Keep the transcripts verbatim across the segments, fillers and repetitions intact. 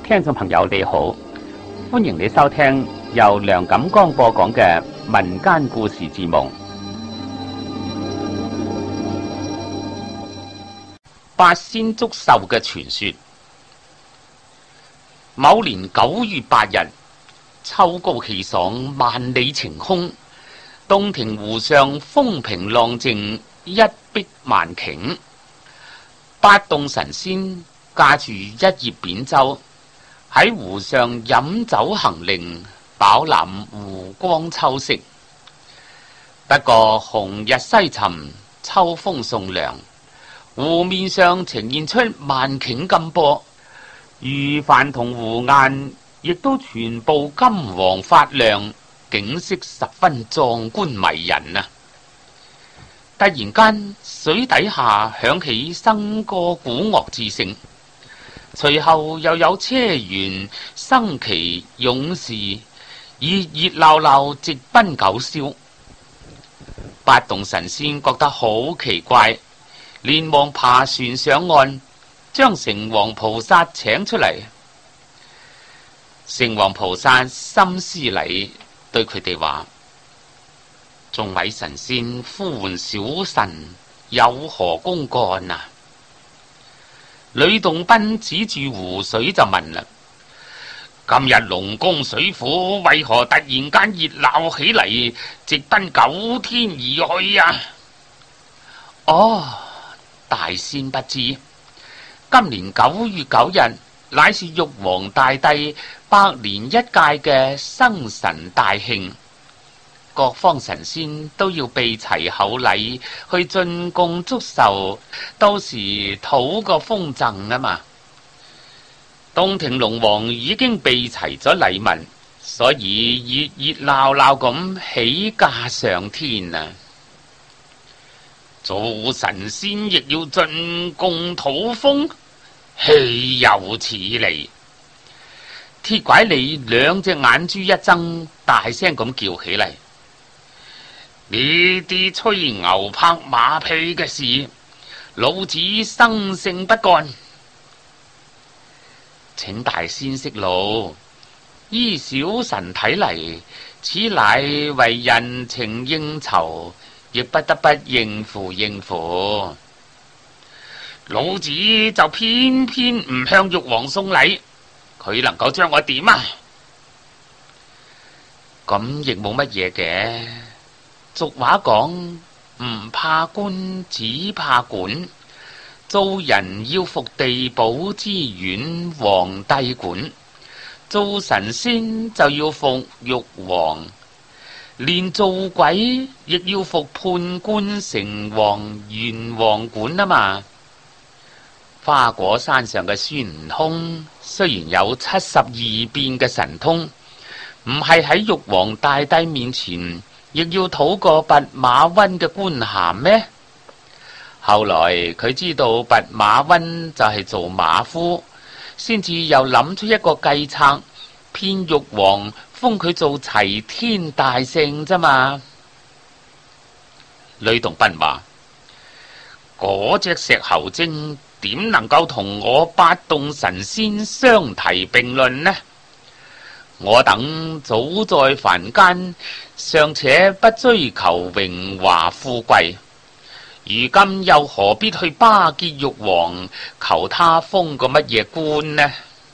聽眾朋友你好，歡迎你收聽由梁錦光播講嘅民間故事節目《八仙祝壽》嘅傳說。某年九月八日，秋高氣爽，萬里晴空，洞庭湖上風平浪靜，一碧萬頃。八洞神仙駕住一葉扁舟，喺湖上飲酒行令，飽覽湖光秋色。不過紅日西沉，秋風送涼，湖面上呈現出萬頃金波，魚帆同湖岸亦都全部金黃發亮，景色十分壯觀迷人啊！突然間，水底下響起笙歌鼓樂之聲，隨後又有車輦、升旗、勇士熱熱鬧鬧直奔九霄。八洞神仙覺得好奇怪，連忙爬船上岸，將城隍菩薩請出嚟。城隍菩薩深施禮，對佢哋話：眾位神仙呼喚小臣，有何公幹啊？呂洞賓指住湖水就問啦：今日龍宮水府為何突然間熱鬧起嚟，直奔九天而去啊？哦，大仙不知，今年九月九日乃是玉皇大帝百年一屆嘅生辰大慶，各方神仙都要備齊厚禮去進貢祝壽，到時討個豐贈啊嘛。洞庭龍王已經備齊咗禮物，所以熱熱鬧鬧咁起駕上天啊！做神仙亦要進貢討豐，豈有此理！鐵拐李兩隻眼珠一睜，大聲咁叫起嚟：呢啲吹牛拍馬屁嘅事，老子生性不幹。請大仙息怒，依小臣睇嚟，此乃為人情應酬，亦不得不應付應付。老子就偏偏唔向玉皇送禮，佢能夠將我點啊？咁亦冇乜嘢嘅。俗話講，唔怕官，只怕管。做人要服地寶之院，皇帝管；做神仙就要服玉皇，連做鬼亦要服判官、城隍、元王管啊嘛。花果山上嘅孫悟空雖然有七十二變嘅神通，唔係喺玉皇大帝面前亦要討個弼馬溫嘅官銜咩？後來佢知道弼馬溫就係做馬夫，先至又諗出一個計策，騙玉皇封佢做齊天大聖啫嘛。呂洞賓話：嗰隻石猴精點能夠同我八洞神仙相提並論呢？我等早在凡間，尚且不追求榮華富貴，如今又何必去巴結玉皇，求他封個乜嘢官呢？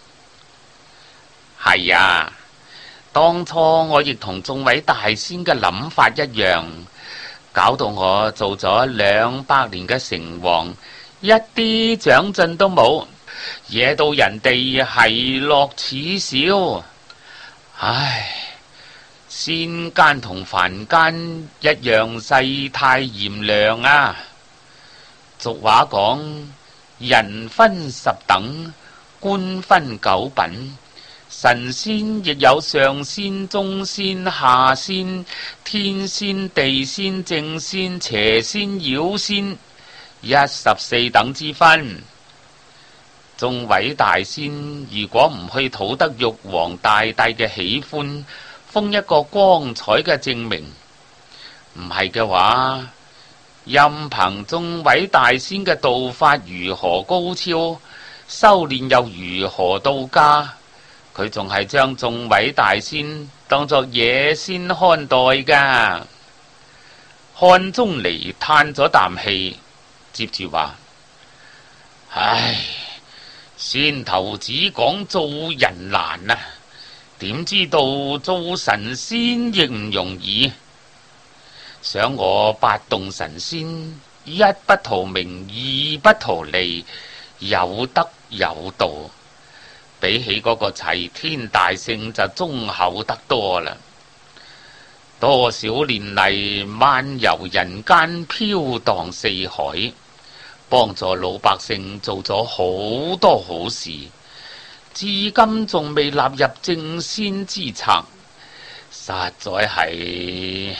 係啊，當初我亦同眾位大仙嘅諗法一樣，搞到我做咗兩百年嘅城隍，一啲長進都冇，惹到人哋係樂恥笑。唉，仙間同凡間一樣世態炎涼啊！俗話講，人分十等，官分九品，神仙亦有上仙、中仙、下仙、天仙、地仙、正仙、邪仙、妖仙，一十四等之分。眾位大仙如果唔去討得玉皇大帝嘅喜歡，封一個光彩嘅證明，唔係嘅話，任憑眾位大仙嘅道法如何高超，修煉又如何到家， 佢仲係將眾位大仙當作野仙看待㗎。漢鍾離嘆咗啖氣，接住話：唉，先頭只講做人難啊，點知道做神仙亦唔容易。想我八洞神仙，一不圖名，二不圖利，有德有道，比起嗰個齊天大聖就忠厚得多啦。多少年嚟漫遊人間，飄蕩四海，幫助老百姓做咗好多好事，至今仲未納入正仙之冊，實在係。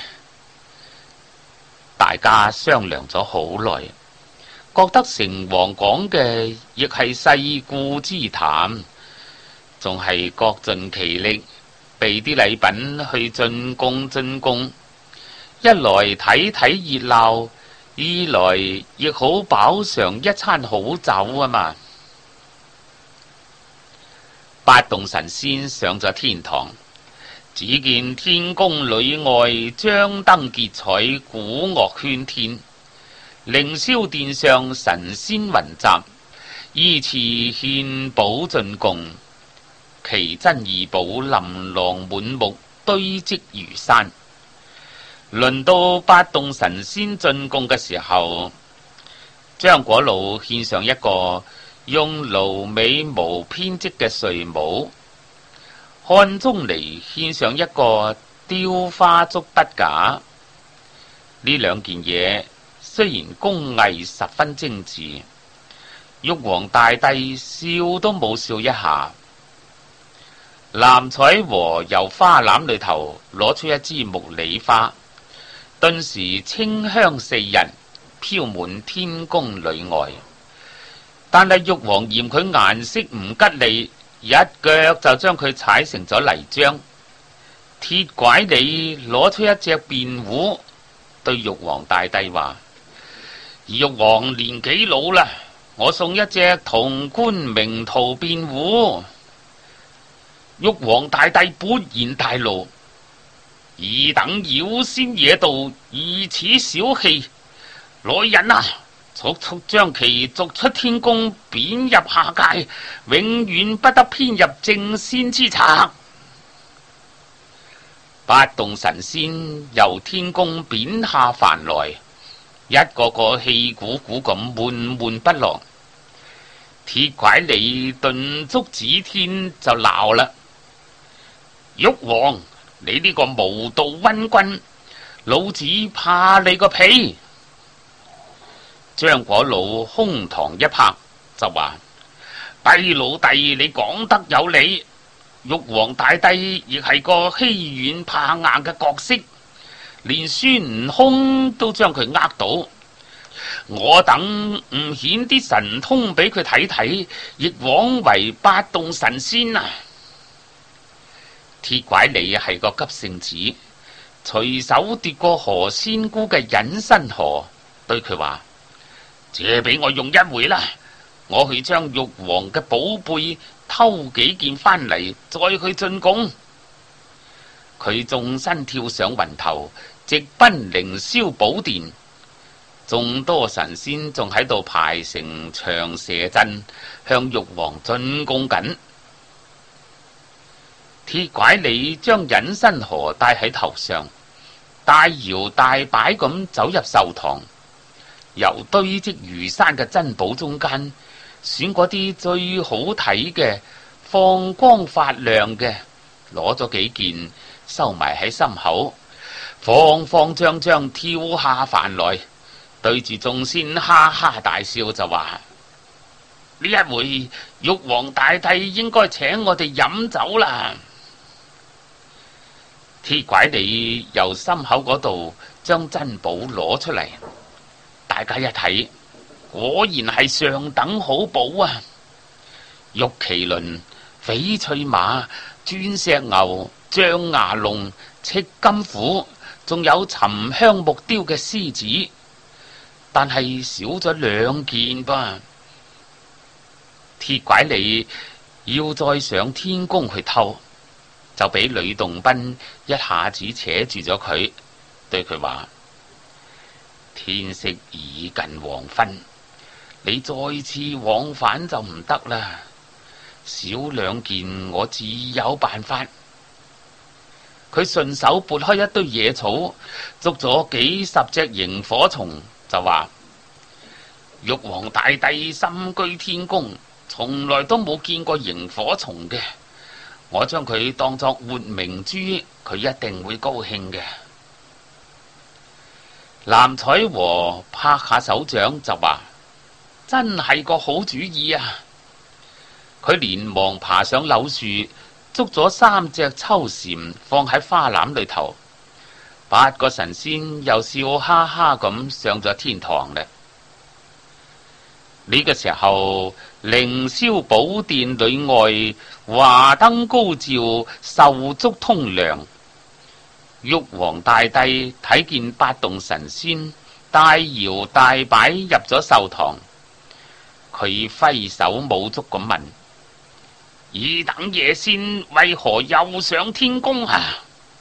大家商量咗好耐，覺得城隍講嘅亦係世故之談，仲係各盡其力備啲禮品去進貢進貢，一來睇睇熱鬧，二來亦好飽嘗一餐好酒啊嘛。八洞神仙上咗天堂，只見天宮裏外張燈結彩，鼓樂喧天，凌霄殿上神仙雲集，依次獻寶進貢，奇珍異寶琳琅滿目，堆積如山。輪到八洞神仙進貢嘅時候，張果老獻上一個用蘆葦毛編織嘅睡帽，漢鍾離獻上一個雕花竹筆架。呢兩件嘢雖然工藝十分精緻，玉皇大帝笑都冇笑一下。藍采和由花籃裏頭攞出一支木梨花，頓時清香四溢，飄滿天宮裏外。但係玉皇嫌佢顏色唔吉利，一腳就將佢踩成咗泥漿。鐵拐李攞出一隻辯壺，對玉皇大帝話：玉皇年紀老啦，我送一隻銅冠明陶辯壺。玉皇大帝勃然大怒：爾等妖仙野道，如此小氣，來人啊，速速將其逐出天宮，貶入下界，永遠不得編入正仙之冊。八洞神仙由天宮貶下凡來，一個個氣鼓鼓咁悶悶不樂。鐵拐李頓足指天就鬧啦：玉皇，你呢個無道昏君，老子怕你個屁！張果老胸膛一拍，就話：帝老弟，你講得有理。玉皇大帝亦係個欺軟怕硬嘅角色，連孫悟空都將佢呃到。我等唔顯啲神通俾佢睇睇，亦枉為八洞神仙啊！鐵拐李係個急性子，隨手奪過何仙姑嘅隱身河，對佢話：借俾我用一回啦，我去將玉皇嘅寶貝偷幾件翻嚟，再去進貢。佢縱身跳上雲頭，直奔凌霄寶殿。眾多神仙仲喺度排成長蛇陣，向玉皇進貢緊。鐵拐李將隱身河戴喺頭上，大搖大擺咁走入壽堂，由堆積如山嘅珍寶中間選嗰啲最好睇嘅、放光發亮嘅，攞咗幾件收埋喺心口，慌慌張張跳下凡來，對住眾仙哈哈大笑，就話：呢一回玉皇大帝應該請我哋飲酒啦。鐵拐李由心口嗰度將珍寶攞出嚟，大家一睇，果然係上等好寶啊！玉麒麟、翡翠馬、鑽石牛、象牙龍、赤金虎，仲有沉香木雕嘅獅子，但係少咗兩件噃。鐵拐李要再上天宮去偷，就俾呂洞賓一下子扯住咗佢，對佢話：天色已近黃昏，你再次往返就唔得啦。少兩件，我自有辦法。佢順手撥開一堆野草，捉咗幾十隻螢火蟲，就話：玉皇大帝深居天宮，從來都冇見過螢火蟲嘅。我將佢當作活明珠，佢一定會高興嘅。藍采和拍下手掌就話：真係個好主意啊！佢連忙爬上柳樹，捉咗三隻秋蟬放喺花籃裏頭，八個神仙又笑哈哈咁上咗天堂啦。呢、這個時候，凌霄寶殿裏外華燈高照，壽燭通亮。玉皇大帝睇見八洞神仙大搖大擺入咗壽堂，佢揮手舞足咁問：爾等野仙為何又上天宮啊？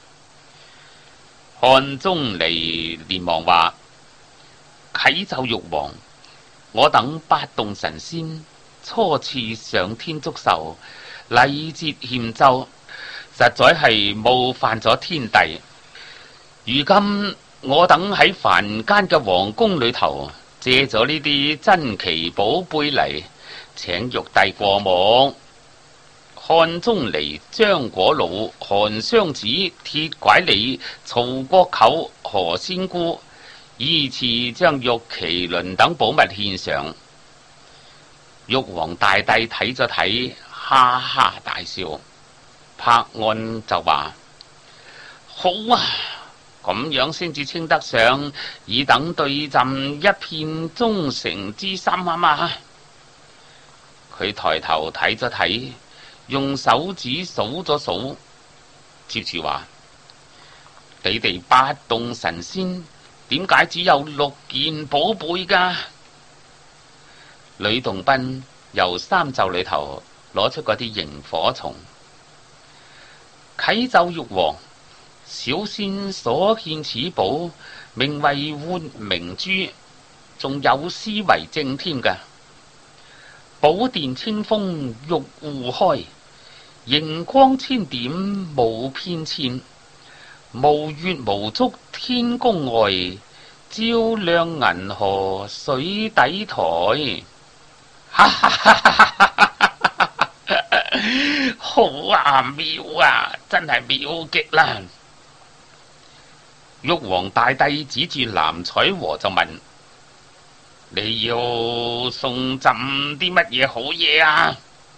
漢鍾離連忙話：啟奏玉皇，我等八洞神仙初次上天祝壽，禮節欠周，實在係冒犯咗天帝。如今我等喺凡間嘅皇宮裏頭借咗呢啲珍奇寶貝嚟，請玉帝過目。漢鍾離、張果老、韓湘子、鐵拐李、曹國舅、何仙姑依次將玉麒麟等寶物獻上。玉皇大帝睇咗睇，哈哈大笑，拍案就話：好啊，咁樣先至稱得上以等對朕一片忠誠之心啊嘛！佢抬頭睇咗睇，用手指數咗數，接住話：你哋八洞神仙點解只有六件寶貝噶？呂洞賓由衫袖裏頭攞出嗰啲螢火蟲，啟奏玉皇，小仙所獻此寶名為活明珠，仲有詩為證添噶。寶殿清風玉戶開，熒光千點無偏跹，無月無燭天宮外，照亮銀河水底台。哈哈哈哈哈！好啊，妙啊，真係妙極啦！玉皇大帝指住藍采和就問：你要送朕啲乜嘢好嘢啊？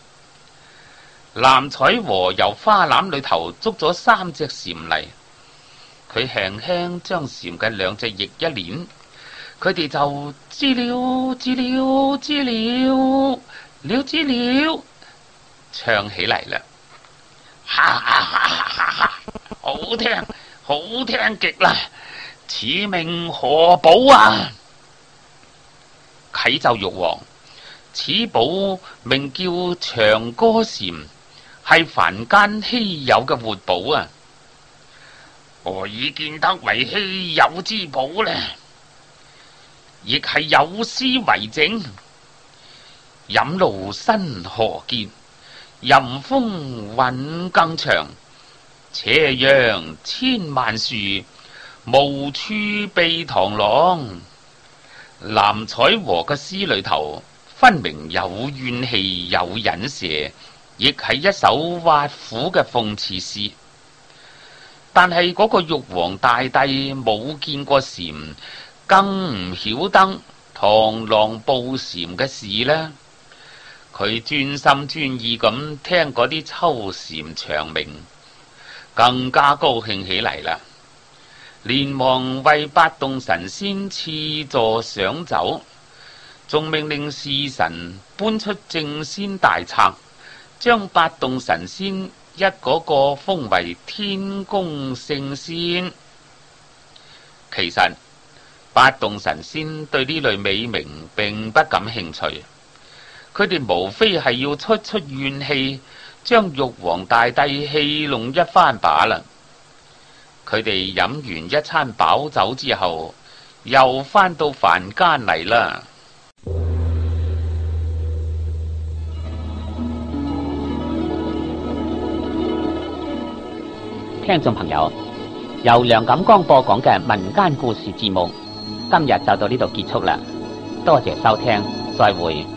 藍采和由花籃裏頭捉咗三隻蟬嚟，佢輕輕將蟬嘅兩隻翼一捻，佢哋就知了知了知了了知了，唱起嚟啦！哈哈哈哈哈！好聽好聽極啦！此名何寶啊？啟奏玉皇，此寶名叫長歌蟬，係凡間稀有嘅活寶啊！何以見得為稀有之寶呢？亦係有詩為證：飲露新河澗，吟風韻更長。斜陽千萬樹，無處避螳螂。藍采和嘅詩裏頭，分明有怨氣有隱射，亦係一首挖苦嘅諷刺詩。但係嗰個玉皇大帝冇見過蟬，更唔曉得螳螂捕蟬嘅事呢。佢專心專意咁聽嗰啲秋蟬長鳴，更加高興起嚟啦！連忙為八洞神仙賜座上酒，仲命令侍臣搬出正仙大冊，將八洞神仙一個個封為天宮聖仙。其實八洞神仙對呢類美名並不感興趣， 佢哋無非係要出出怨氣，將玉皇大帝戲弄一番罷啦。佢哋飲完一餐飽酒之後，又返到凡間嚟啦。 聽眾朋友，由梁錦光播講嘅民間故事節目，今日就到呢度結束啦。多謝收聽，再會。